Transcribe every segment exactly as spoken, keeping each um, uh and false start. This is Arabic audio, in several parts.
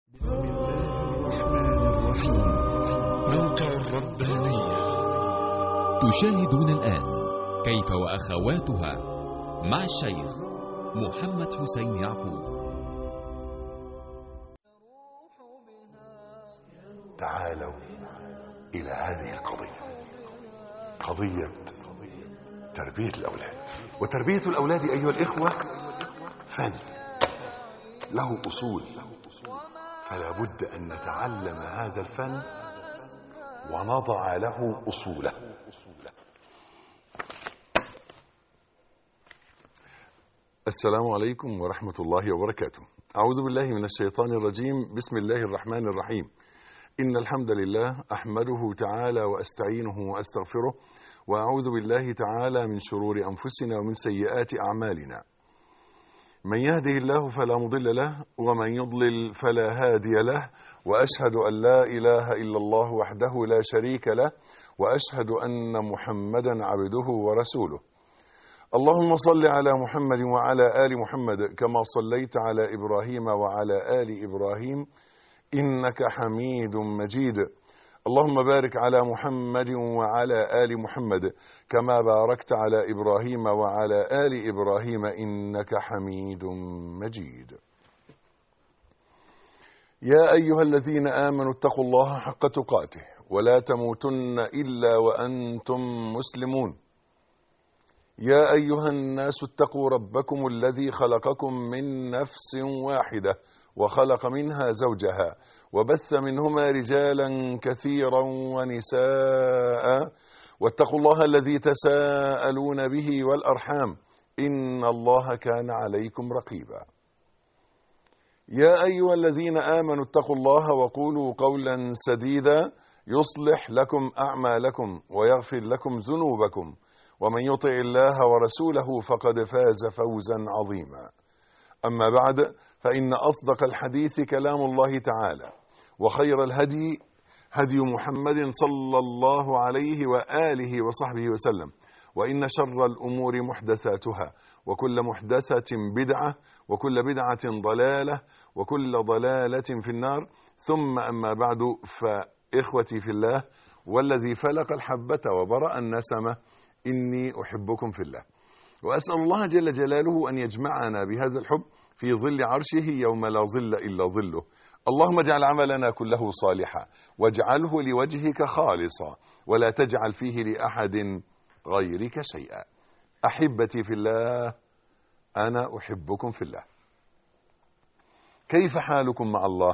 بسم الله الرحمن الرحيم. موقع الربانية. تشاهدون الآن كيف وأخواتها مع الشيخ محمد حسين يعقوب. تعالوا إلى هذه القضية، قضية تربية الأولاد. وتربية الأولاد أيها الإخوة فن له أصول، فلا بد أن نتعلم هذا الفن ونضع له أصوله. السلام عليكم ورحمة الله وبركاته. أعوذ بالله من الشيطان الرجيم. بسم الله الرحمن الرحيم. إن الحمد لله أحمده تعالى وأستعينه وأستغفره، وأعوذ بالله تعالى من شرور أنفسنا ومن سيئات أعمالنا. من يهده الله فلا مضل له، ومن يضلل فلا هادي له، وأشهد أن لا إله إلا الله وحده لا شريك له، وأشهد أن محمدا عبده ورسوله. اللهم صل على محمد وعلى آل محمد كما صليت على إبراهيم وعلى آل إبراهيم إنك حميد مجيد. اللهم بارك على محمد وعلى آل محمد كما باركت على إبراهيم وعلى آل إبراهيم إنك حميد مجيد. يا أيها الذين آمنوا اتقوا الله حق تقاته ولا تموتن إلا وأنتم مسلمون. يا أيها الناس اتقوا ربكم الذي خلقكم من نفس واحدة وخلق منها زوجها وبث منهما رجالا كثيرا ونساء، واتقوا الله الذي تساءلون به والأرحام إن الله كان عليكم رقيبا. يا أيها الذين آمنوا اتقوا الله وقولوا قولا سديدا يصلح لكم أعمالكم ويغفر لكم ذنوبكم، ومن يطع الله ورسوله فقد فاز فوزا عظيما. أما بعد، فإن أصدق الحديث كلام الله تعالى، وخير الهدي هدي محمد صلى الله عليه وآله وصحبه وسلم، وإن شر الأمور محدثاتها، وكل محدثة بدعة، وكل بدعة ضلالة، وكل ضلالة في النار. ثم أما بعد، فإخوتي في الله والذي فلق الحبة وبرأ النسمة، إني أحبكم في الله، وأسأل الله جل جلاله أن يجمعنا بهذا الحب في ظل عرشه يوم لا ظل إلا ظله. اللهم اجعل عملنا كله صالحا، واجعله لوجهك خالصا، ولا تجعل فيه لأحد غيرك شيئا. أحبتي في الله، أنا أحبكم في الله. كيف حالكم مع الله؟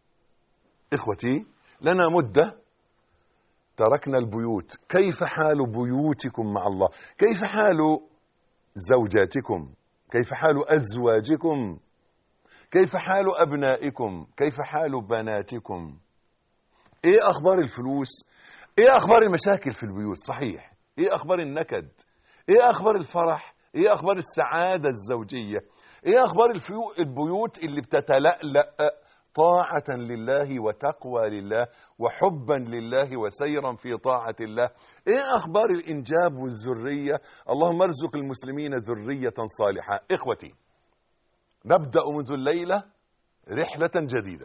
إخوتي، لنا مدة تركنا البيوت. كيف حال بيوتكم مع الله؟ كيف حال زوجاتكم؟ كيف حال أزواجكم؟ كيف حال أبنائكم؟ كيف حال بناتكم؟ إيه أخبار الفلوس؟ إيه أخبار المشاكل في البيوت؟ صحيح، إيه أخبار النكد؟ إيه أخبار الفرح؟ إيه أخبار السعادة الزوجية؟ إيه أخبار البيوت اللي بتتلألأ طاعة لله وتقوى لله وحبا لله وسيرا في طاعة الله؟ ايه اخبار الانجاب والذرية؟ اللهم ارزق المسلمين ذرية صالحة. اخوتي، نبدأ منذ الليلة رحلة جديدة،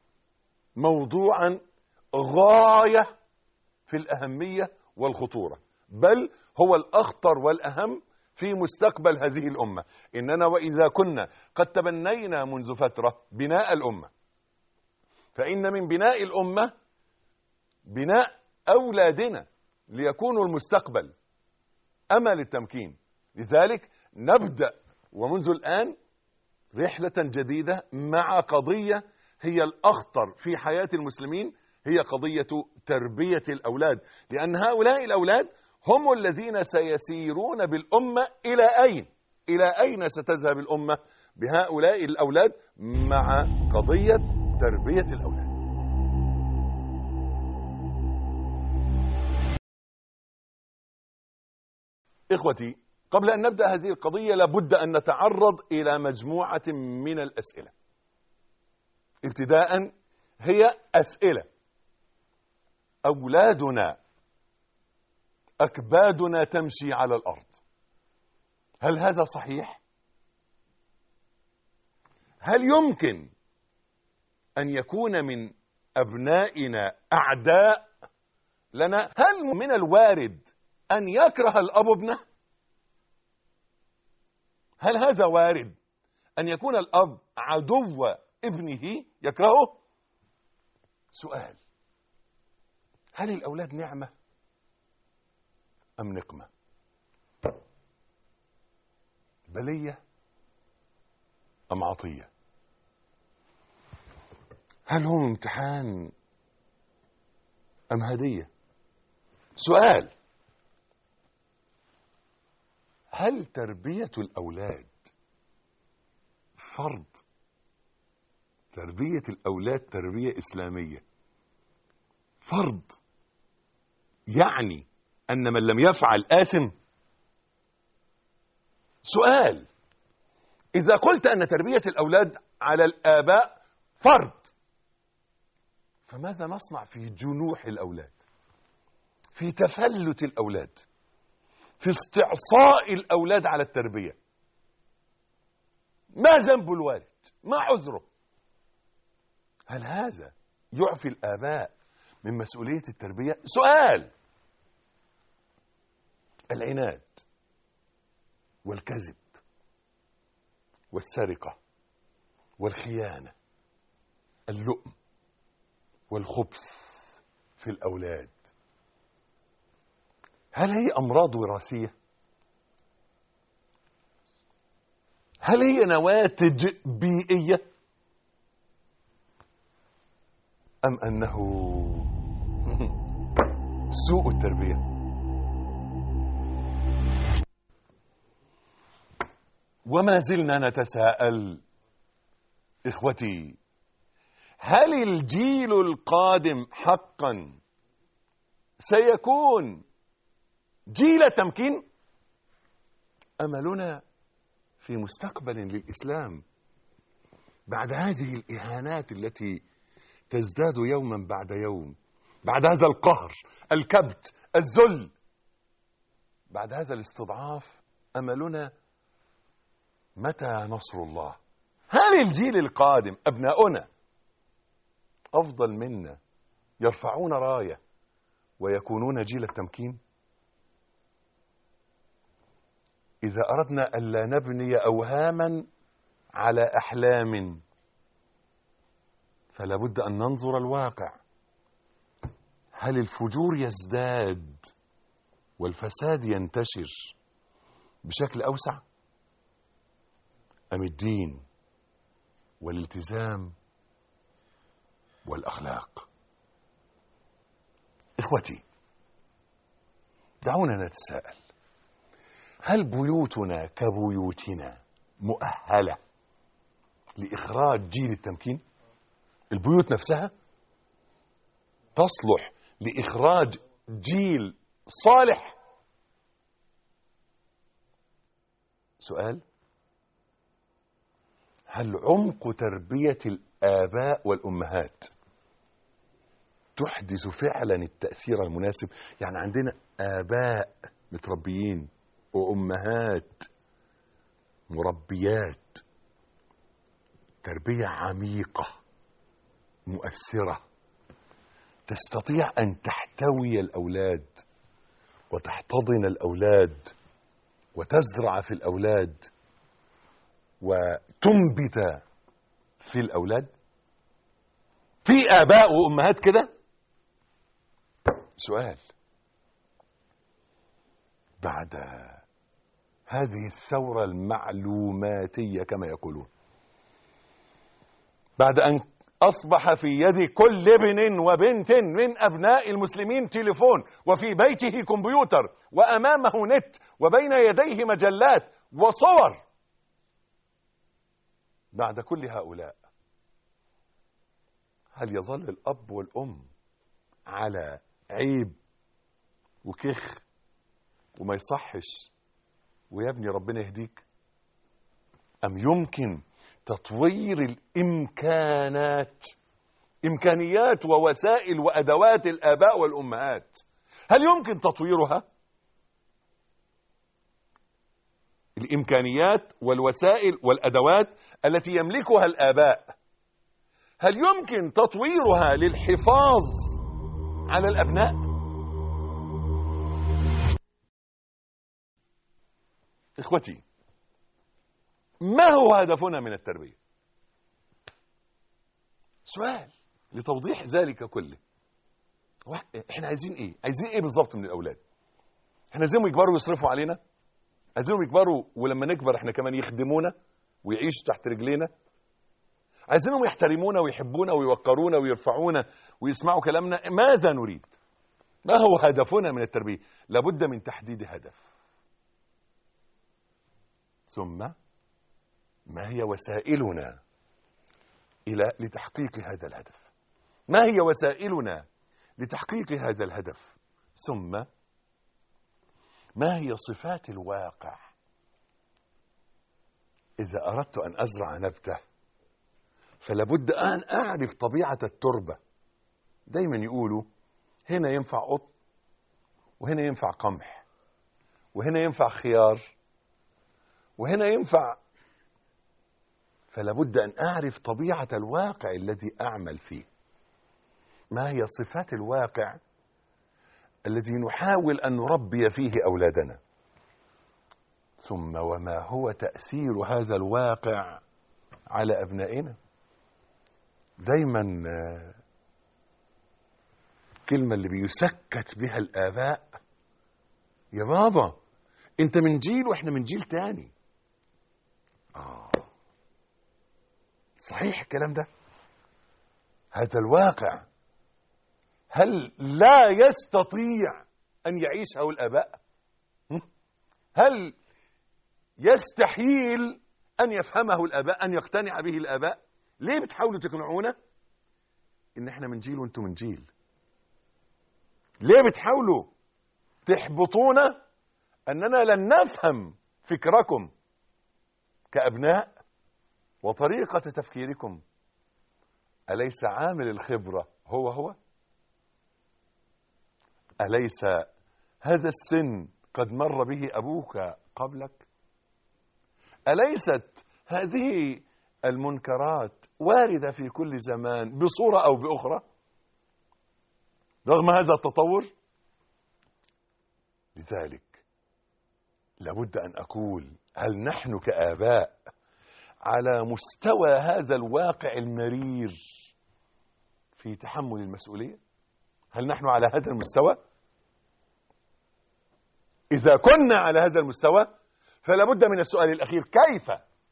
موضوعا غاية في الأهمية والخطورة، بل هو الأخطر والأهم في مستقبل هذه الأمة. إننا وإذا كنا قد تبنينا منذ فترة بناء الأمة، فإن من بناء الأمة بناء أولادنا ليكونوا المستقبل، أمل التمكين. لذلك نبدأ ومنذ الآن رحلة جديدة مع قضية هي الأخطر في حياة المسلمين، هي قضية تربية الأولاد. لأن هؤلاء الأولاد هم الذين سيسيرون بالأمة إلى أين؟ إلى أين ستذهب الأمة بهؤلاء الأولاد مع قضية تربية الأولاد؟ إخوتي، قبل أن نبدأ هذه القضية لابد أن نتعرض إلى مجموعة من الأسئلة. ابتداء هي أسئلة: أولادنا أكبادنا تمشي على الأرض، هل هذا صحيح؟ هل يمكن أن يكون من أبنائنا أعداء لنا؟ هل من الوارد أن يكره الأب ابنه؟ هل هذا وارد أن يكون الأب عدو ابنه يكرهه؟ سؤال: هل الأولاد نعمة أم نقمة؟ بلية أم عطية؟ هل هم امتحان أم هدية؟ سؤال: هل تربية الأولاد فرض؟ تربية الأولاد تربية إسلامية فرض، يعني أن من لم يفعل آثم؟ سؤال: إذا قلت أن تربية الأولاد على الآباء فرض، فماذا نصنع في جنوح الأولاد، في تفلت الأولاد، في استعصاء الأولاد على التربية؟ ما ذنب الوالد؟ ما عذره؟ هل هذا يعفي الآباء من مسؤولية التربية؟ سؤال: العناد والكذب والسرقة والخيانة، اللؤم والخبث في الأولاد، هل هي أمراض وراثية؟ هل هي نواتج بيئية؟ أم أنه سوء التربية؟ وما زلنا نتساءل إخوتي: هل الجيل القادم حقا سيكون جيل تمكين؟ أملنا في مستقبل للإسلام بعد هذه الإهانات التي تزداد يوما بعد يوم، بعد هذا القهر، الكبت، الذل، بعد هذا الاستضعاف. أملنا متى نصر الله؟ هل الجيل القادم أبناؤنا أفضل منا يرفعون راية ويكونون جيل التمكين؟ إذا أردنا ألا نبني أوهاما على أحلام فلا بد أن ننظر الواقع. هل الفجور يزداد والفساد ينتشر بشكل أوسع، أم الدين والالتزام والأخلاق؟ إخوتي، دعونا نتساءل: هل بيوتنا كبيوتنا مؤهلة لإخراج جيل التمكين؟ البيوت نفسها تصلح لإخراج جيل صالح؟ سؤال: هل عمق تربية الآباء والأمهات تحدث فعلا التأثير المناسب؟ يعني عندنا آباء متربيين وأمهات مربيات تربية عميقة مؤثرة تستطيع أن تحتوي الأولاد وتحتضن الأولاد وتزرع في الأولاد وتنبت في الأولاد. في آباء وأمهات كده؟ سؤال: بعد هذه الثورة المعلوماتية كما يقولون، بعد أن أصبح في يد كل ابن وبنت من أبناء المسلمين تليفون، وفي بيته كمبيوتر، وأمامه نت، وبين يديه مجلات وصور، بعد كل هؤلاء هل يظل الأب والأم على عيب وكخ وما يصحش ويا ابني ربنا يهديك؟ أم يمكن تطوير الإمكانات، إمكانيات ووسائل وأدوات الآباء والأمهات، هل يمكن تطويرها؟ الإمكانيات والوسائل والأدوات التي يملكها الآباء، هل يمكن تطويرها للحفاظ على الأبناء؟ إخوتي، ما هو هدفنا من التربية؟ سؤال لتوضيح ذلك كله. احنا عايزين ايه؟ عايزين ايه بالظبط من الأولاد؟ احنا عايزينهم يكبروا ويصرفوا علينا؟ عايزينهم يكبروا ولما نكبر احنا كمان يخدمونا ويعيشوا تحت رجلينا؟ عايزينهم يحترمونا ويحبونا ويوقرونا ويرفعونا ويسمعوا كلامنا؟ ماذا نريد؟ ما هو هدفنا من التربية؟ لابد من تحديد هدف، ثم ما هي وسائلنا إلى لتحقيق هذا الهدف؟ ما هي وسائلنا لتحقيق هذا الهدف؟ ثم ما هي صفات الواقع؟ إذا أردت أن أزرع نبتة فلابد أن أعرف طبيعة التربة. دايما يقولوا هنا ينفع قطن، وهنا ينفع قمح، وهنا ينفع خيار، وهنا ينفع. فلابد أن أعرف طبيعة الواقع الذي أعمل فيه. ما هي صفات الواقع الذي نحاول أن نربي فيه أولادنا؟ ثم وما هو تأثير هذا الواقع على أبنائنا؟ دايما كلمة اللي بيسكت بها الآباء: يا بابا انت من جيل واحنا من جيل تاني. آه صحيح الكلام ده؟ هذا الواقع هل لا يستطيع أن يعيشه الآباء؟ هل يستحيل أن يفهمه الآباء، أن يقتنع به الآباء؟ ليه بتحاولوا تقنعونا إن احنا من جيل وانتم من جيل؟ ليه بتحاولوا تحبطونا أننا لن نفهم فكركم كأبناء وطريقة تفكيركم؟ أليس عامل الخبرة هو هو؟ أليس هذا السن قد مر به أبوك قبلك؟ أليست هذه المنكرات واردة في كل زمان بصورة أو بأخرى رغم هذا التطور؟ لذلك لابد أن أقول: هل نحن كآباء على مستوى هذا الواقع المرير في تحمل المسؤولية؟ هل نحن على هذا المستوى؟ إذا كنا على هذا المستوى فلا بد من السؤال الأخير: كيف؟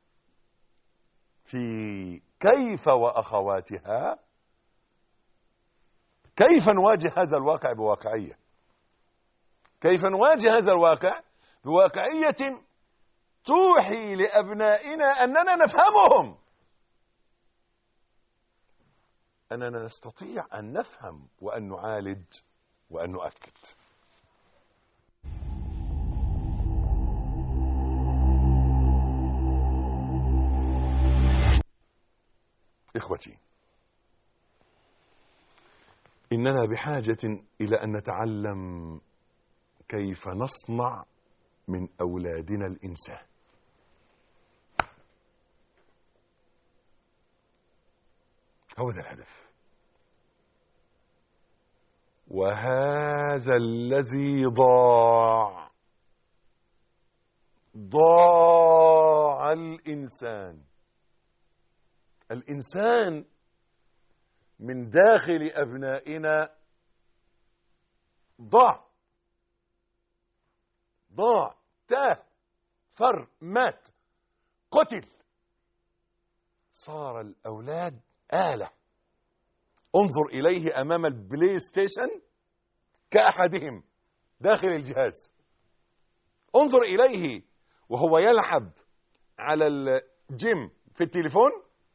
في كيف وأخواتها كيف نواجه هذا الواقع بواقعية؟ كيف نواجه هذا الواقع بواقعية توحي لأبنائنا أننا نفهمهم، أننا نستطيع أن نفهم وأن نعالج وأن نؤكد. إخوتي، إننا بحاجة إلى أن نتعلم كيف نصنع من أولادنا الإنسان. هو ذا الهدف، وهذا الذي ضاع ضاع الإنسان. الإنسان من داخل أبنائنا ضاع ضاع تاه، فر، مات، قتل. صار الأولاد آلة انظر إليه أمام البلاي ستيشن كأحدهم داخل الجهاز، انظر إليه وهو يلعب على الجيم في التليفون،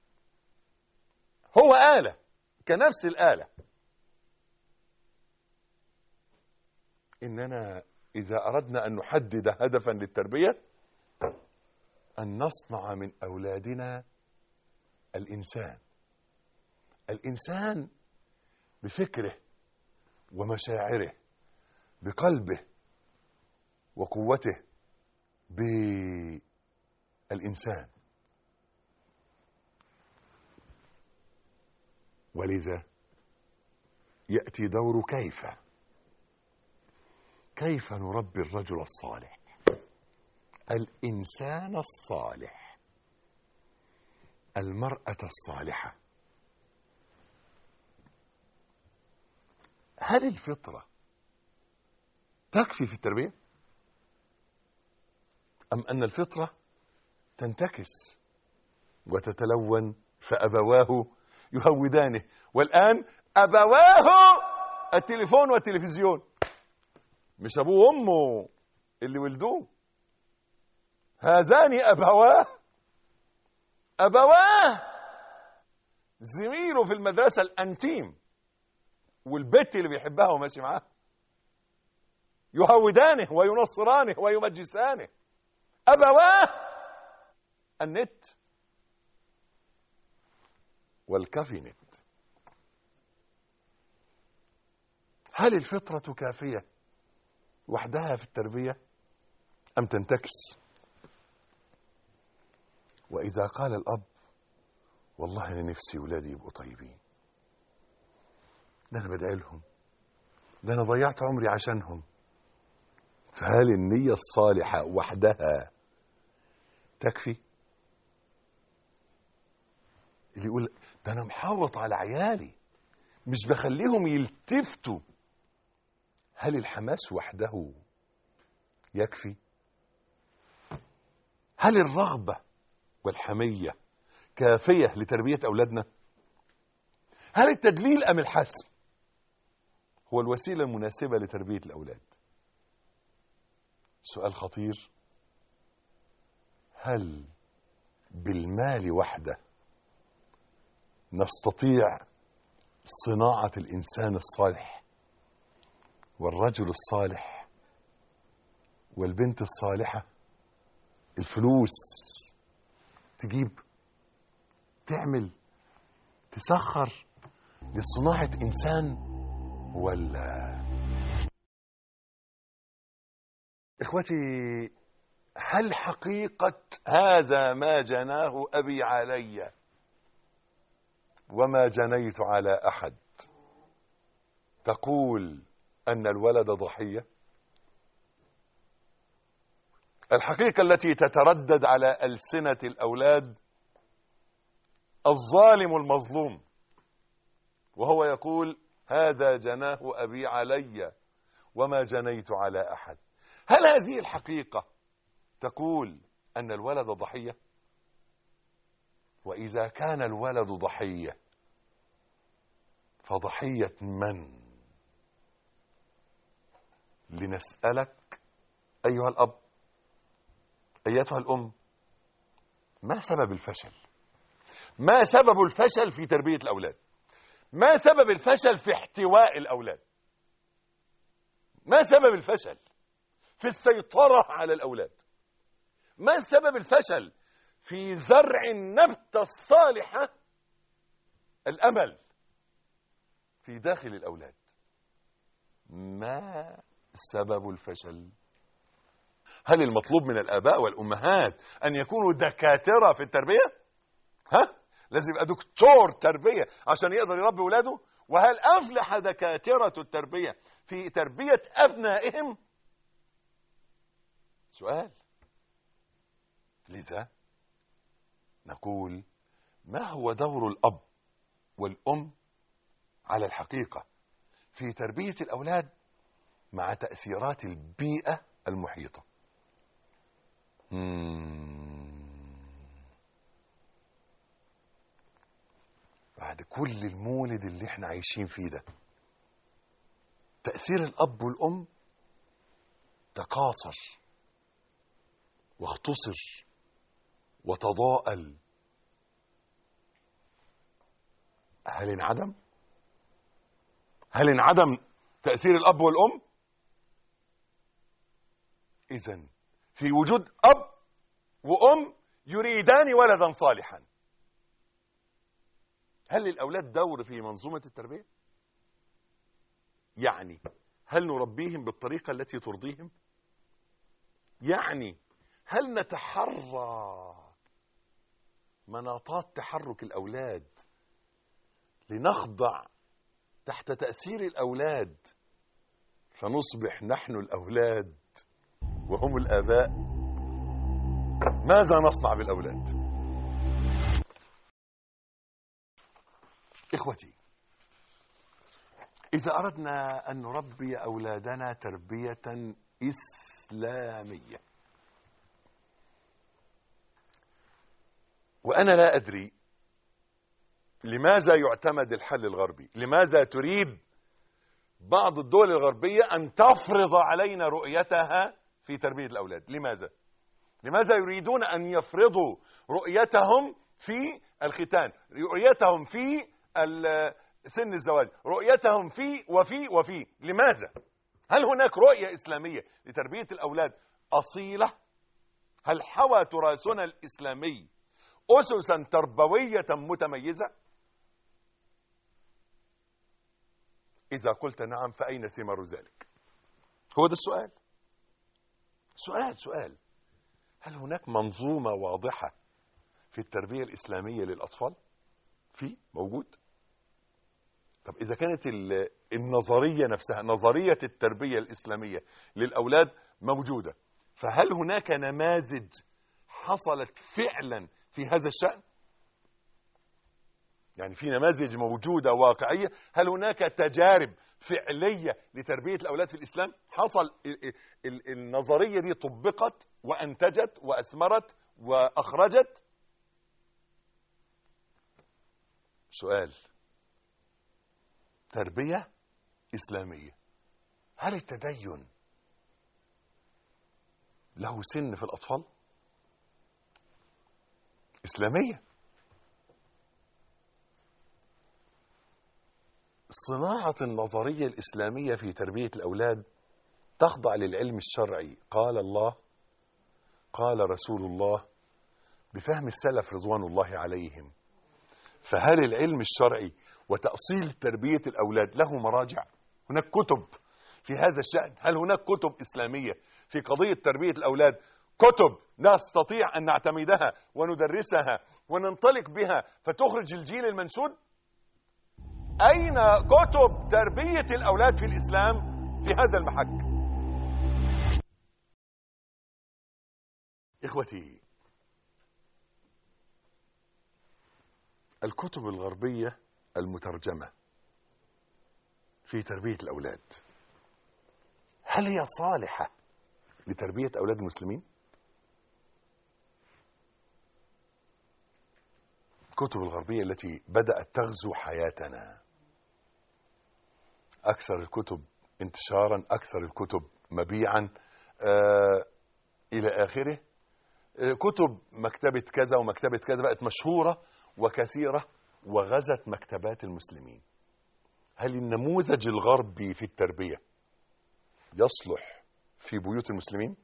هو آلة كنفس الآلة. إننا إذا أردنا أن نحدد هدفا للتربية أن نصنع من أولادنا الإنسان، الإنسان بفكره ومشاعره، بقلبه وقوته، بالإنسان. ولذا يأتي دور كيف كيف نربي الرجل الصالح، الإنسان الصالح، المرأة الصالحة. هل الفطرة تكفي في التربية، أم أن الفطرة تنتكس وتتلون فأبواه يهودانه؟ والآن أبواه التليفون والتلفزيون، مش أبوه وأمه اللي ولدوه، هذان أبواه. أبواه زميله في المدرسة الأنتيم والبت اللي بيحبها وماشي معاها، يهودانه وينصرانه ويمجسانه. أبواه النت والكافينت. هل الفطرة كافية وحدها في التربية أم تنتكس؟ وإذا قال الأب والله أنا نفسي ولادي يبقوا طيبين، ده أنا بدعي لهم، ده أنا ضيعت عمري عشانهم، فهل النية الصالحة وحدها تكفي؟ اللي يقول ده أنا محوط على عيالي مش بخليهم يلتفتوا، هل الحماس وحده يكفي؟ هل الرغبة والحمية كافية لتربية أولادنا؟ هل التدليل أم الحسم هو الوسيلة المناسبة لتربية الأولاد؟ سؤال خطير. هل بالمال وحده نستطيع صناعة الإنسان الصالح والرجل الصالح والبنت الصالحة؟ الفلوس تجيب تعمل تسخر لصناعة إنسان ولا؟ إخوتي، هل حقيقة هذا ما جناه أبي علي وما جنيت على أحد تقول أن الولد ضحية؟ الحقيقة التي تتردد على ألسنة الأولاد الظالم المظلوم وهو يقول هذا جناه أبي علي وما جنيت على أحد، هل هذه الحقيقة تقول أن الولد ضحية؟ وإذا كان الولد ضحية فضحية من؟ لنسألك أيها الأب أيتها الأم، ما سبب الفشل؟ ما سبب الفشل في تربية الأولاد؟ ما سبب الفشل في احتواء الأولاد؟ ما سبب الفشل في السيطرة على الأولاد؟ ما سبب الفشل في زرع النبتة الصالحة الأمل في داخل الأولاد؟ ما سبب الفشل؟ هل المطلوب من الآباء والأمهات أن يكونوا دكاترة في التربية؟ ها؟ لازم يبقى دكتور تربية عشان يقدر يربي ولاده؟ وهل أفلح دكاترة التربية في تربية أبنائهم؟ سؤال. لذا نقول ما هو دور الأب والأم على الحقيقة في تربية الأولاد مع تأثيرات البيئة المحيطة؟ مم. بعد كل المولد اللي احنا عايشين فيه ده، تأثير الأب والأم تقاصر واختصر وتضاءل. هل انعدم؟ هل انعدم تأثير الأب والأم؟ إذن في وجود أب وأم يريدان ولدا صالحا، هل للأولاد دور في منظومة التربية؟ يعني هل نربيهم بالطريقة التي ترضيهم؟ يعني هل نتحرى مناطات تحرك الأولاد لنخضع تحت تأثير الأولاد فنصبح نحن الأولاد وهم الآباء. ماذا نصنع بالأولاد؟ إخوتي، إذا أردنا أن نربي أولادنا تربية إسلامية، وأنا لا أدري لماذا يعتمد الحل الغربي، لماذا تريد بعض الدول الغربية أن تفرض علينا رؤيتها في تربية الأولاد؟ لماذا؟ لماذا يريدون أن يفرضوا رؤيتهم في الختان، رؤيتهم في سن الزواج، رؤيتهم في وفي وفي؟ لماذا؟ هل هناك رؤية إسلامية لتربية الأولاد أصيلة؟ هل حوى تراثنا الإسلامي أسسا تربوية متميزة؟ إذا قلت نعم فأين ثمار ذلك؟ هو ده السؤال. سؤال سؤال هل هناك منظومة واضحة في التربية الإسلامية للأطفال؟ في موجود. طب إذا كانت النظرية نفسها، نظرية التربية الإسلامية للأولاد موجودة، فهل هناك نماذج حصلت فعلا في هذا الشأن؟ يعني في نماذج موجودة واقعية؟ هل هناك تجارب فعلية لتربية الأولاد في الإسلام؟ حصل النظرية دي طبقت وأنتجت وأثمرت وأخرجت؟ سؤال. تربية إسلامية، هل التدين له سن في الأطفال؟ إسلامية. صناعة النظرية الإسلامية في تربية الأولاد تخضع للعلم الشرعي، قال الله قال رسول الله بفهم السلف رضوان الله عليهم. فهل العلم الشرعي وتأصيل تربية الأولاد له مراجع؟ هناك كتب في هذا الشأن؟ هل هناك كتب إسلامية في قضية تربية الأولاد؟ كتب نستطيع أن نعتمدها وندرسها وننطلق بها فتخرج الجيل المنشود؟ أين كتب تربية الأولاد في الإسلام في هذا المحك؟ إخوتي، الكتب الغربية المترجمة في تربية الأولاد هل هي صالحة لتربية أولاد المسلمين؟ الكتب الغربية التي بدأت تغزو حياتنا، أكثر الكتب انتشارا، أكثر الكتب مبيعا، آه إلى آخره. آه كتب مكتبة كذا ومكتبة كذا بقت مشهورة وكثيرة وغزت مكتبات المسلمين. هل النموذج الغربي في التربية يصلح في بيوت المسلمين؟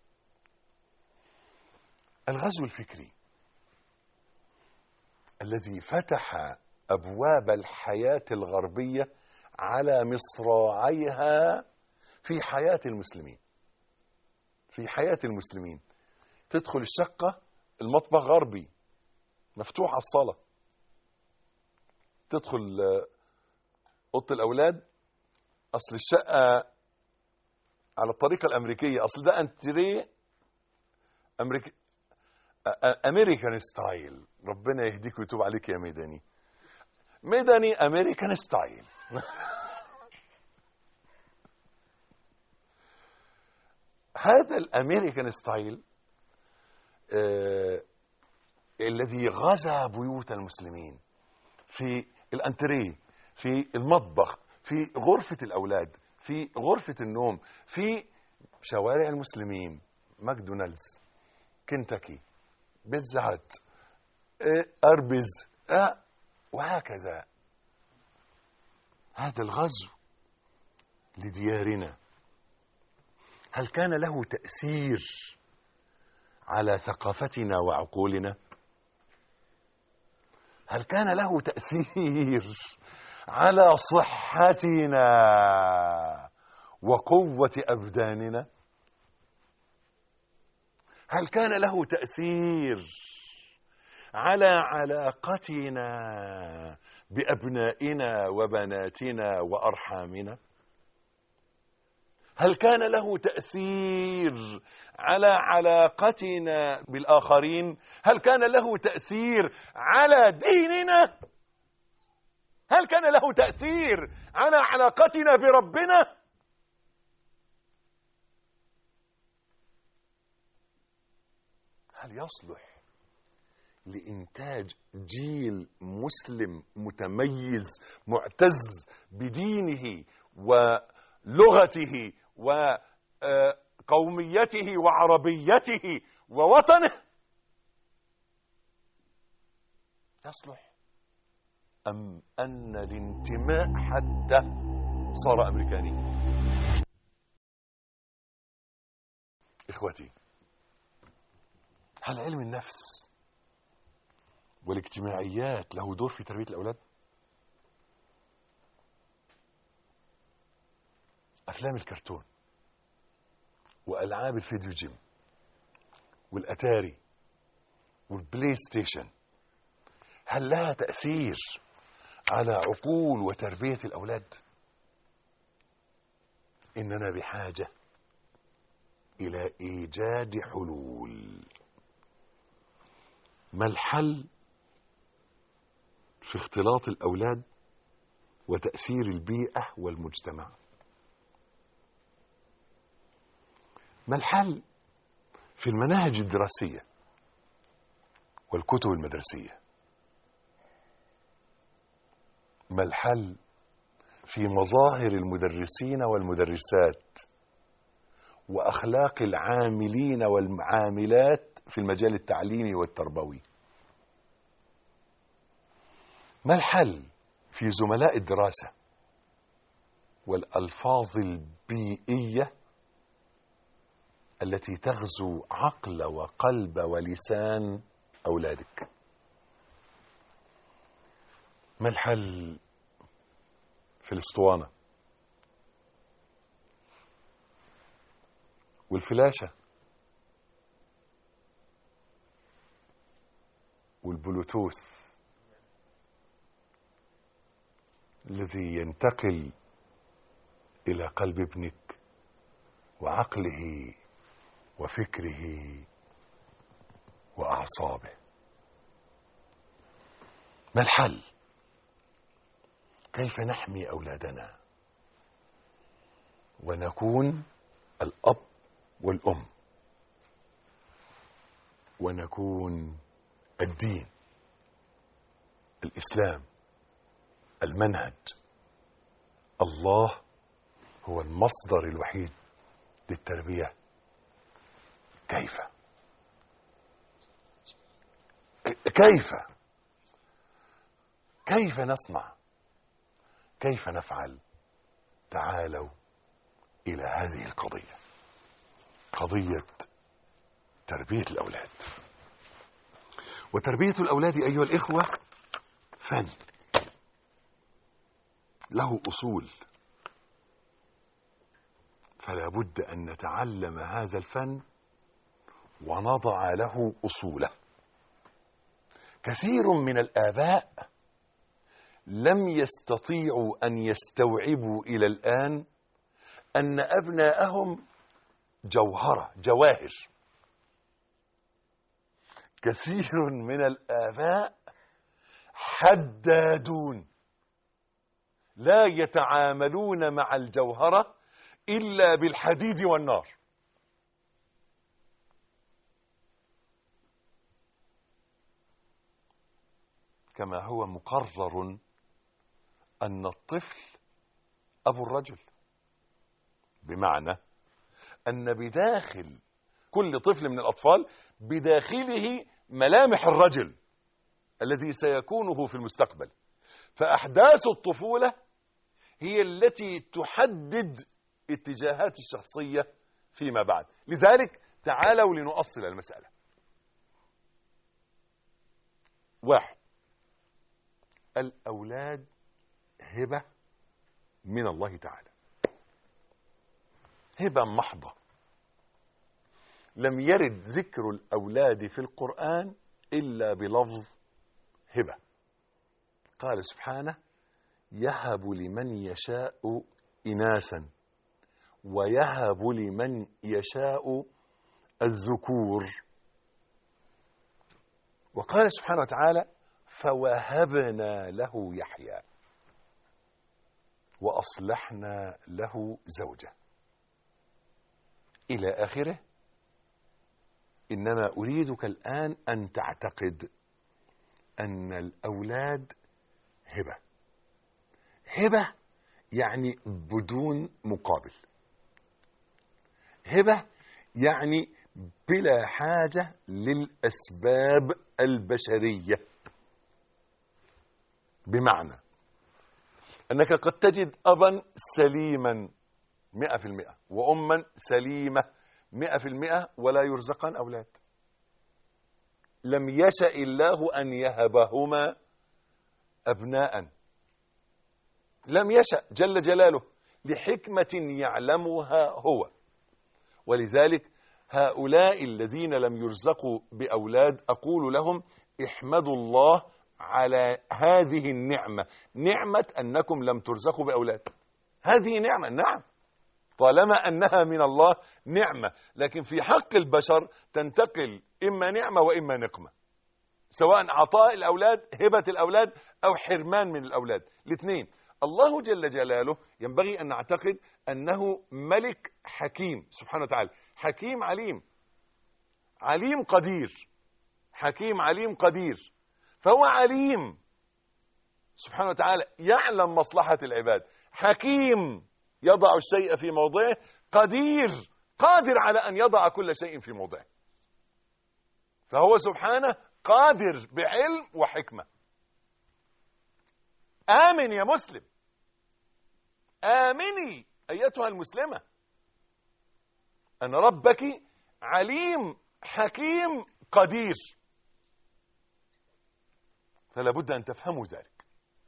الغزو الفكري الذي فتح أبواب الحياة الغربية على مصراعيها في حياة المسلمين، في حياة المسلمين. تدخل الشقة المطبخ غربي مفتوح على الصالة، تدخل أوضة الأولاد أصل الشقة على الطريقة الأمريكية، أصل ده أنتريه أمريكي أمريكان ستايل. ربنا يهديك ويتوب عليك يا ميداني، ميداني أمريكان ستايل. هذا الأمريكان ستايل آه الذي غزا بيوت المسلمين في الأنتريه، في المطبخ، في غرفة الأولاد، في غرفة النوم، في شوارع المسلمين، ماكدونالدز، كنتاكي، بيتزا هات، أربز، أه وهكذا. هذا الغزو لديارنا هل كان له تأثير على ثقافتنا وعقولنا؟ هل كان له تأثير على صحتنا وقوة أبداننا؟ هل كان له تأثير على علاقتنا بأبنائنا وبناتنا وأرحامنا؟ هل كان له تأثير على علاقتنا بالآخرين؟ هل كان له تأثير على ديننا؟ هل كان له تأثير على علاقتنا بربنا؟ هل يصلح لإنتاج جيل مسلم متميز معتز بدينه ولغته وقوميته وعربيته ووطنه؟ يصلح أم أن الانتماء حتى صار أمريكاني؟ إخوتي، هل علم النفس والاجتماعيات له دور في تربية الأولاد؟ أفلام الكرتون وألعاب الفيديو جيم والأتاري والبلاي ستيشن هل لها تأثير على عقول وتربية الأولاد؟ إننا بحاجة إلى إيجاد حلول. ما الحل في اختلاط الأولاد وتأثير البيئة والمجتمع؟ ما الحل في المناهج الدراسية والكتب المدرسية؟ ما الحل في مظاهر المدرسين والمدرسات وأخلاق العاملين والعاملات في المجال التعليمي والتربوي؟ ما الحل في زملاء الدراسة والألفاظ البيئية التي تغزو عقل وقلب ولسان أولادك؟ ما الحل في الاسطوانة والفلاشة والبلوتوث الذي ينتقل إلى قلب ابنك وعقله وفكره وأعصابه؟ ما الحل؟ كيف نحمي أولادنا ونكون الأب والأم ونكون الدين، الإسلام، المنهج، الله هو المصدر الوحيد للتربية؟ كيف كيف كيف نصنع؟ كيف نفعل؟ تعالوا إلى هذه القضية، قضية تربية الأولاد. وتربية الأولاد أيها الإخوة فن له أصول، فلا بد أن نتعلم هذا الفن ونضع له أصوله. كثير من الآباء لم يستطيعوا أن يستوعبوا إلى الآن أن أبناءهم جوهرة جواهر. كثير من الآباء حدادون لا يتعاملون مع الجوهرة إلا بالحديد والنار. كما هو مقرر أن الطفل أبو الرجل، بمعنى أن بداخل كل طفل من الأطفال بداخله ملامح الرجل الذي سيكونه في المستقبل. فأحداث الطفولة هي التي تحدد اتجاهات الشخصية فيما بعد. لذلك تعالوا لنؤصل المسألة. واحد، الأولاد هبة من الله تعالى، هبة محضة. لم يرد ذكر الأولاد في القرآن إلا بلفظ هبة. قال سبحانه يهب لمن يشاء إناثا ويهب لمن يشاء الذكور. وقال سبحانه وتعالى فوهبنا له يحيى وأصلحنا له زوجه إلى آخره. إنما أريدك الآن أن تعتقد أن الأولاد هبة. هبة يعني بدون مقابل، هبة يعني بلا حاجة للأسباب البشرية. بمعنى أنك قد تجد أبا سليما مئة في المئة وأما سليمة مئة في المئة ولا يرزقان أولاد. لم يشأ الله أن يهبهما أبناء، لم يشأ جل جلاله لحكمة يعلمها هو. ولذلك هؤلاء الذين لم يرزقوا بأولاد أقول لهم احمدوا الله على هذه النعمة، نعمة أنكم لم ترزقوا بأولاد. هذه نعمة، نعم، طالما أنها من الله نعمة، لكن في حق البشر تنتقل إما نعمة وإما نقمة، سواء عطاء الأولاد، هبة الأولاد، أو حرمان من الأولاد، الاثنين. الله جل جلاله ينبغي أن نعتقد أنه ملك حكيم سبحانه وتعالى، حكيم عليم، عليم قدير، حكيم عليم قدير. فهو عليم سبحانه وتعالى يعلم مصلحة العباد، حكيم يضع الشيء في موضعه، قدير قادر على أن يضع كل شيء في موضعه. فهو سبحانه قادر بعلم وحكمة. آمن يا مسلم، آمني أيتها المسلمة أن ربك عليم حكيم قدير، فلا بد أن تفهموا ذلك.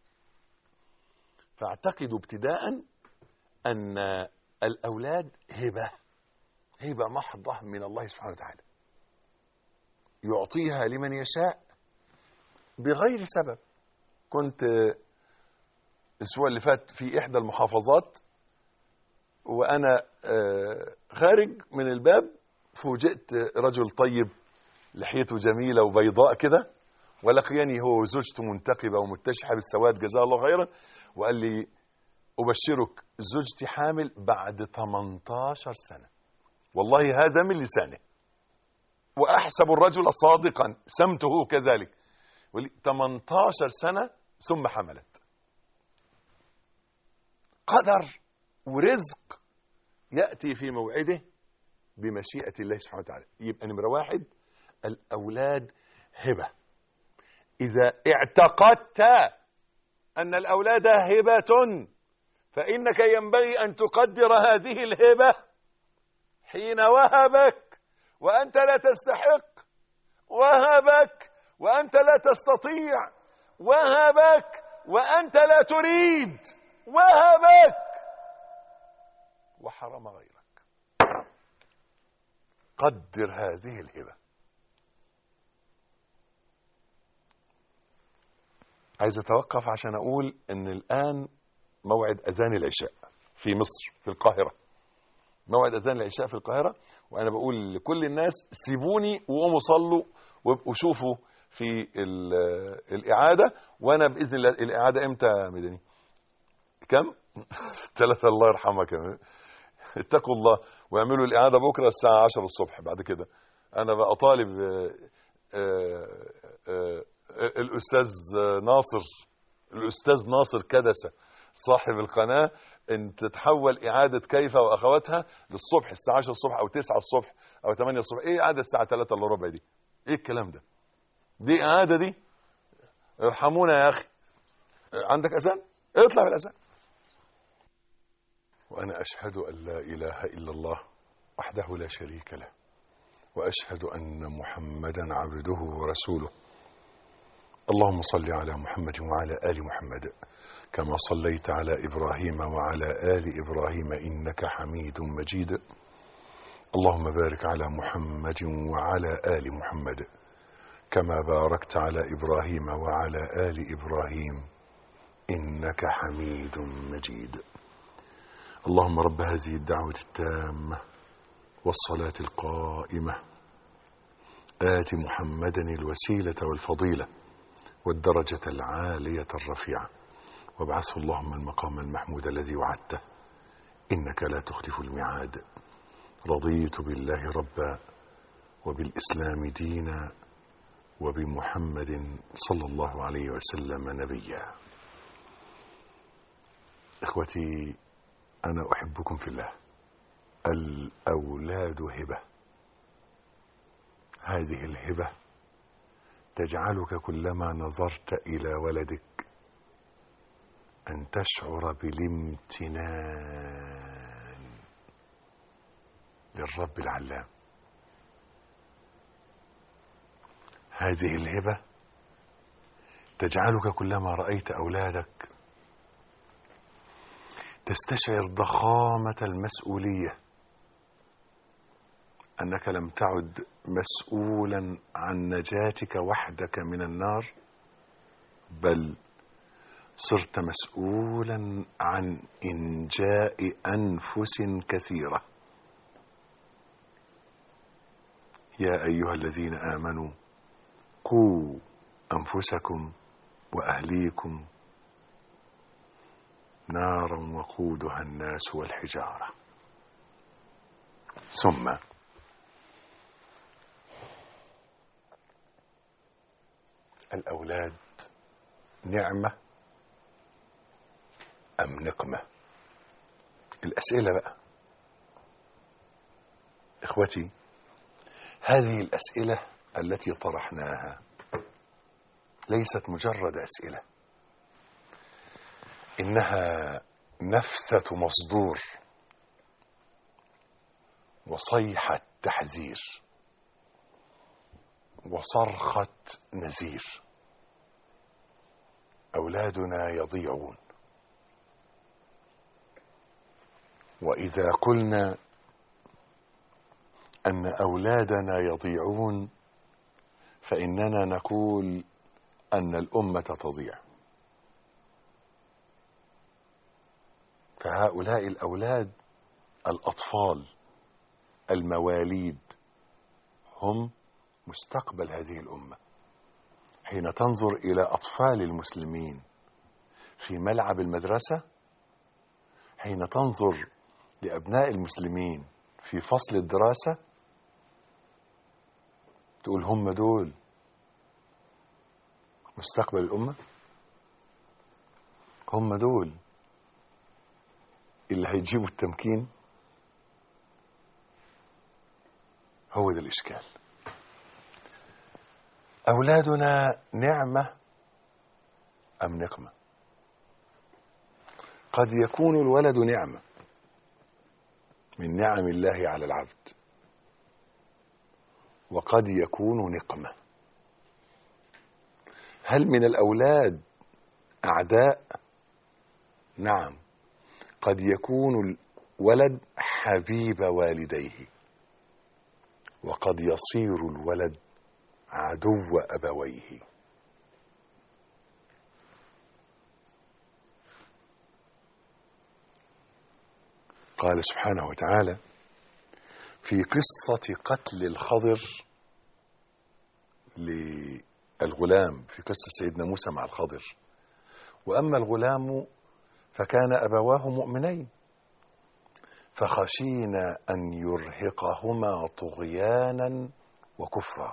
فاعتقدوا ابتداء أن الأولاد هبة، هبة محضة من الله سبحانه وتعالى يعطيها لمن يشاء بغير سبب. كنت الأسبوع اللي فات في إحدى المحافظات وأنا خارج من الباب فوجئت رجل طيب لحيته جميلة وبيضاء كده، ولقيني هو وزوجته منتقبة ومتشحة بالسواد جزاه الله خيرا، وقال لي أبشرك زوجتي حامل بعد ثمانية عشر سنة. والله هذا من لسانه، وأحسب الرجل صادقا سمته كذلك. ثمانية عشر سنة ثم حملت. قدر ورزق يأتي في موعده بمشيئة الله سبحانه وتعالى. يبقى نمرة واحد الأولاد هبة. إذا اعتقدت أن الأولاد هبة فإنك ينبغي أن تقدر هذه الهبة حين وهبك وأنت لا تستحق، وهبك وأنت لا تستطيع، وهبك وأنت لا تريد، وهبك وحرم غيرك. قدر هذه الهبة. عايز أتوقف عشان أقول أن الآن موعد أذان العشاء في مصر، في القاهرة، موعد أذان العشاء في القاهرة. وأنا بقول لكل الناس سيبوني وقوموا صلوا وابقوا شوفوا في الإعادة. وأنا بإذن الله الإعادة إمتى يا مدني؟ كم؟ ثلاثة، الله يرحمك. اتقوا الله واعملوا الإعادة بكرة الساعة عشرة الصبح. بعد كده أنا بقى طالب الأستاذ ناصر، الأستاذ ناصر كدسة صاحب القناة، ان تتحول إعادة كيف وأخواتها للصبح الساعة عشرة الصبح أو تسعة الصبح أو ثمانية الصبح. إيه إعادة الساعة ثلاثة إلا ربع دي؟ إيه الكلام ده؟ دي إعادة دي؟ ارحمونا يا أخي. عندك أذان؟ اطلع بالأذان. وأنا أشهد أن لا إله إلا الله وحده لا شريك له، وأشهد أن محمدا عبده ورسوله. اللهم صل على محمد وعلى آل محمد كما صليت على إبراهيم وعلى آل إبراهيم إنك حميد مجيد. اللهم بارك على محمد وعلى آل محمد كما باركت على إبراهيم وعلى آل إبراهيم إنك حميد مجيد. اللهم رب هذه الدعوة التامة والصلاة القائمة آت محمدا الوسيلة والفضيلة والدرجة العالية الرفيعة وابعثه اللهم المقام المحمود الذي وعدته إنك لا تخلف الميعاد. رضيت بالله ربا وبالإسلام دينا وبمحمد صلى الله عليه وسلم نبيا. إخوتي، أنا أحبكم في الله. الأولاد هبة، هذه الهبة تجعلك كلما نظرت إلى ولدك أن تشعر بالامتنان للرب العلام. هذه الهبة تجعلك كلما رأيت أولادك تستشعر ضخامة المسؤولية، أنك لم تعد مسؤولا عن نجاتك وحدك من النار، بل صرت مسؤولا عن إنجاء أنفس كثيرة. يا أيها الذين آمنوا قوا أنفسكم وأهليكم نارا وقودها الناس والحجارة. ثم الأولاد نعمة أم نقمة؟ الأسئلة بقى إخوتي، هذه الأسئلة التي طرحناها ليست مجرد أسئلة، إنها نفثة مصدور وصيحة تحذير وصرخة نذير. أولادنا يضيعون، وإذا قلنا أن أولادنا يضيعون فإننا نقول أن الأمة تضيع. فهؤلاء الأولاد الأطفال المواليد هم مستقبل هذه الأمة. حين تنظر إلى أطفال المسلمين في ملعب المدرسة، حين تنظر لأبناء المسلمين في فصل الدراسة، تقول هم دول مستقبل الأمة، هم دول اللي هيجيبوا التمكين. هو ده الإشكال. أولادنا نعمة أم نقمة؟ قد يكون الولد نعمة من نعم الله على العبد، وقد يكون نقمة. هل من الأولاد أعداء؟ نعم، قد يكون الولد حبيب والديه، وقد يصير الولد عدو أبويه. قال سبحانه وتعالى في قصة قتل الخضر للغلام، في قصة سيدنا موسى مع الخضر: وأما الغلام فكان أبواه مؤمنين فخشينا أن يرهقهما طغيانا وكفرا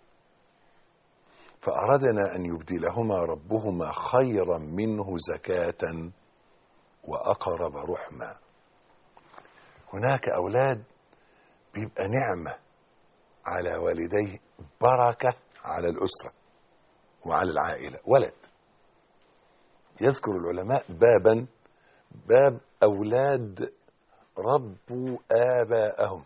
فأردنا أن يبدلهما ربهما خيرا منه زكاة وأقرب رحما. هناك أولاد بيبقى نعمة على والديه، بركة على الأسرة وعلى العائلة. ولد، يذكر العلماء بابا باب أولاد ربوا آباءهم،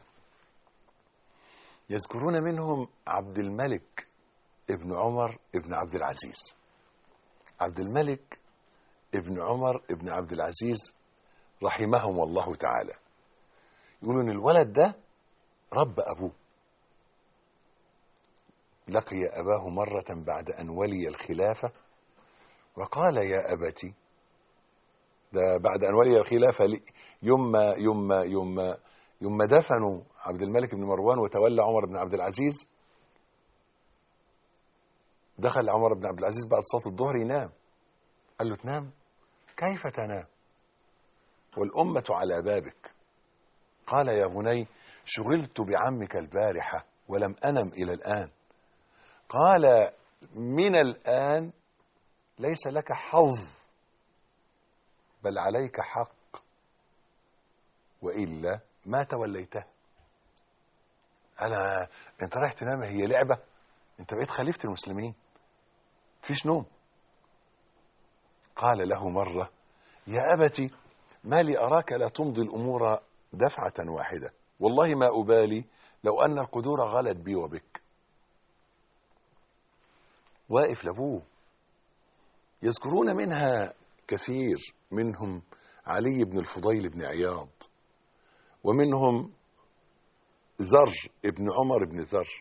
يذكرون منهم عبد الملك ابن عمر ابن عبد العزيز. عبد الملك ابن عمر ابن عبد العزيز رحمهم الله تعالى، يقولون الولد ده رب أبوه، لقي أباه مرة بعد أن ولي الخلافة وقال يا أبتي، ده بعد أن ولي الخلافة يوم يوم يوم يوم دفنوا عبد الملك بن مروان وتولى عمر بن عبد العزيز، دخل عمر بن عبد العزيز بعد صلاة الظهر ينام. قال له تنام؟ كيف تنام والأمة على بابك؟ قال يا بني شغلت بعمك البارحة ولم أنم إلى الآن. قال من الآن ليس لك حظ بل عليك حق، وإلا ما توليته. أنا أنت رايح تنام؟ هي لعبة؟ أنت بقيت خليفة المسلمين، فيش نوم. قال له مرة يا أبتي ما لي أراك لا تمضي الأمور دفعة واحدة، والله ما أبالي لو أن القدور غلت بي وبك. واقف لأبوه. يذكرون منها كثير، منهم علي بن الفضيل بن عياض، ومنهم زر ابن عمر بن زر.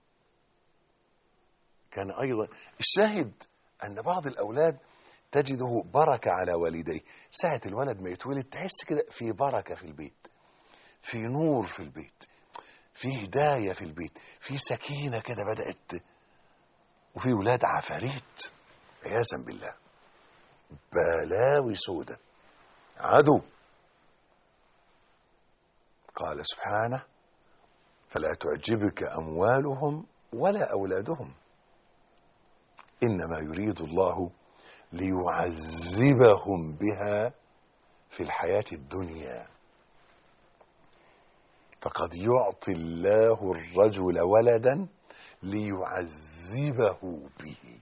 كان أيضا الشاهد أن بعض الأولاد تجده بركة على والديه. ساعة الولد ما يتولد تحس كده في بركة في البيت، في نور في البيت، في هداية في البيت، في سكينة كده بدأت. وفي ولاد عفاريت عياذا بالله، بلاوي سودة، عدو. قال سبحانه فلا تعجبك أموالهم ولا أولادهم إنما يريد الله ليعذبهم بها في الحياة الدنيا. فقد يعطي الله الرجل ولدا ليعذبه به.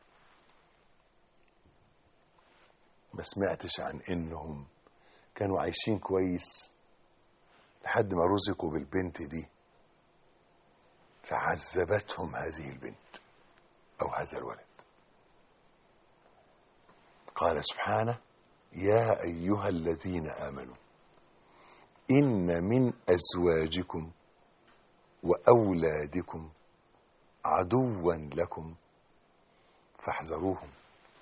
ما سمعتش عن انهم كانوا عايشين كويس لحد ما رزقوا بالبنت دي فعذبتهم هذه البنت او هذا الولد. قال سبحانه يا ايها الذين امنوا ان من ازواجكم واولادكم عدوا لكم فاحذروهم.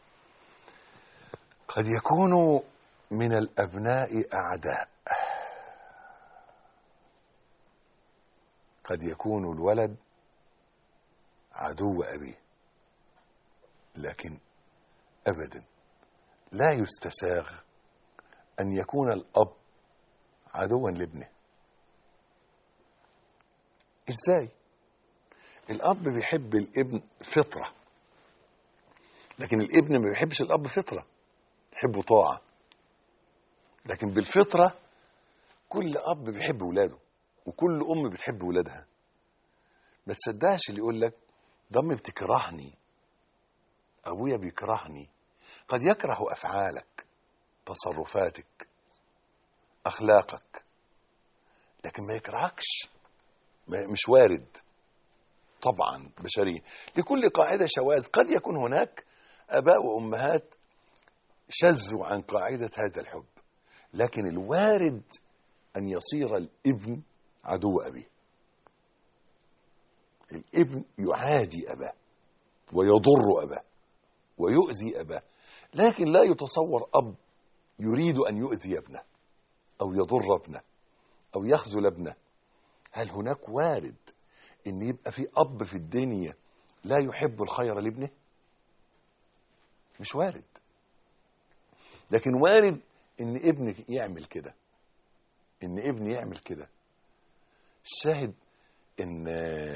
قد يكون من الأبناء أعداء، قد يكون الولد عدو أبيه، لكن أبدا لا يستساغ أن يكون الأب عدوا لابنه. إزاي؟ الأب بيحب الابن فطرة، لكن الابن ما بيحبش الأب فطرة، يحبه طاعة. لكن بالفطرة كل أب بيحب ولاده وكل أم بتحب ولادها. ما تصدقش اللي يقول لك ده أمي بتكرهني، أبويا بيكرهني. قد يكره أفعالك، تصرفاتك، أخلاقك، لكن ما يكرهكش، مش وارد طبعا بشري. لكل قاعدة شواذ. قد يكون هناك آباء وأمهات شذوا عن قاعدة هذا الحب، لكن الوارد أن يصير الابن عدو أبيه. الابن يعادي أباه ويضر أباه ويؤذي أباه، لكن لا يتصور أب يريد أن يؤذي ابنه أو يضر ابنه أو يخذل ابنه. هل هناك وارد ان يبقى في اب في الدنيا لا يحب الخير لابنه؟ مش وارد. لكن وارد ان ابنك يعمل كده، ان ابني يعمل كده. الشاهد ان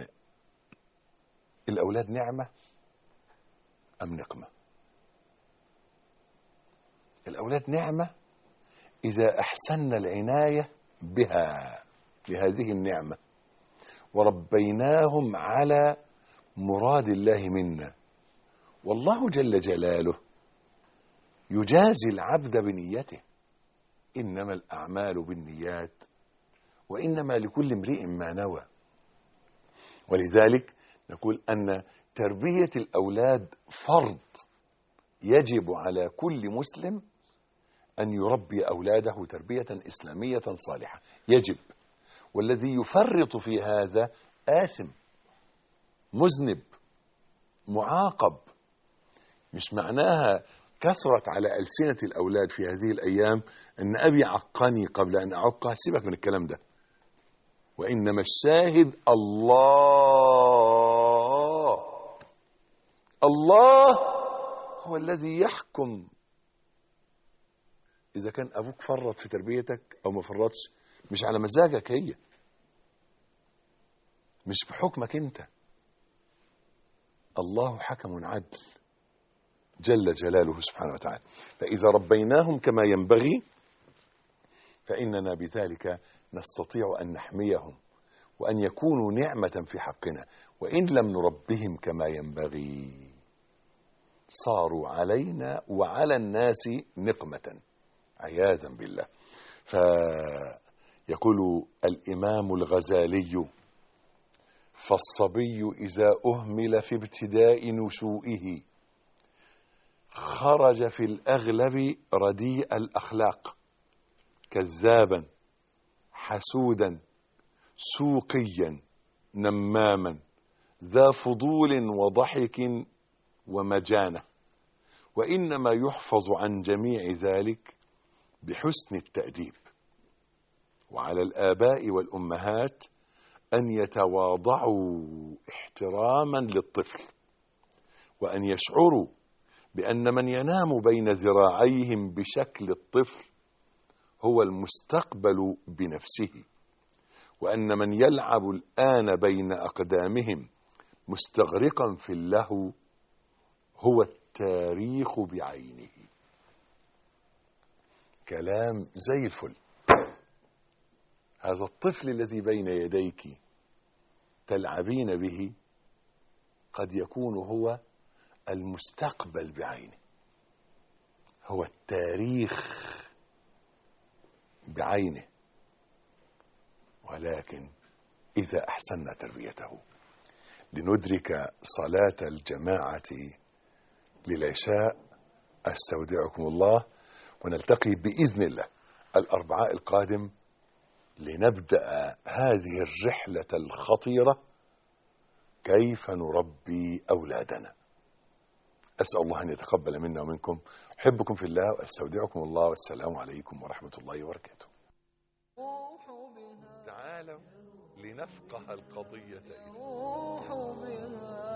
الاولاد نعمة ام نقمة؟ الاولاد نعمة اذا احسننا العناية بها، بهذه النعمة، وربيناهم على مراد الله منا. والله جل جلاله يجازي العبد بنيته، إنما الأعمال بالنيات وإنما لكل امرئ ما نوى. ولذلك نقول أن تربية الأولاد فرض يجب على كل مسلم أن يربي أولاده تربية إسلامية صالحة، يجب. والذي يفرط في هذا آثم. مذنب معاقب. مش معناها كثرت على ألسنة الأولاد في هذه الأيام أن أبي عقني قبل أن أعقه. سيبك من الكلام ده. وإنما الشاهد الله. الله هو الذي يحكم إذا كان أبوك فرط في تربيتك أو ما فرطش. مش على مزاجك هي، مش بحكمك أنت. الله حكم عدل جل جلاله سبحانه وتعالى. فإذا ربيناهم كما ينبغي فإننا بذلك نستطيع أن نحميهم وأن يكونوا نعمة في حقنا. وإن لم نربهم كما ينبغي صاروا علينا وعلى الناس نقمة عياذا بالله. فيقول الإمام الغزالي: فالصبي إذا أهمل في ابتداء نشوئه خرج في الأغلب رديء الأخلاق، كذابا حسودا سوقيا نماما ذا فضول وضحك ومجانة. وإنما يحفظ عن جميع ذلك بحسن التأديب. وعلى الآباء والأمهات أن يتواضعوا احتراما للطفل، وأن يشعروا بأن من ينام بين ذراعيهم بشكل الطفل هو المستقبل بنفسه، وأن من يلعب الآن بين أقدامهم مستغرقا في اللهو هو التاريخ بعينه. كلام زي الفل. هذا الطفل الذي بين يديك تلعبين به قد يكون هو المستقبل بعينه، هو التاريخ بعينه. ولكن إذا أحسننا تربيته لندرك صلاة الجماعة للعشاء. أستودعكم الله، ونلتقي بإذن الله الأربعاء القادم لنبدأ هذه الرحلة الخطيرة، كيف نربي أولادنا. أسأل الله أن يتقبل منا ومنكم. أحبكم في الله وأستودعكم الله، والسلام عليكم ورحمة الله وبركاته. تعالوا لنفقه القضية.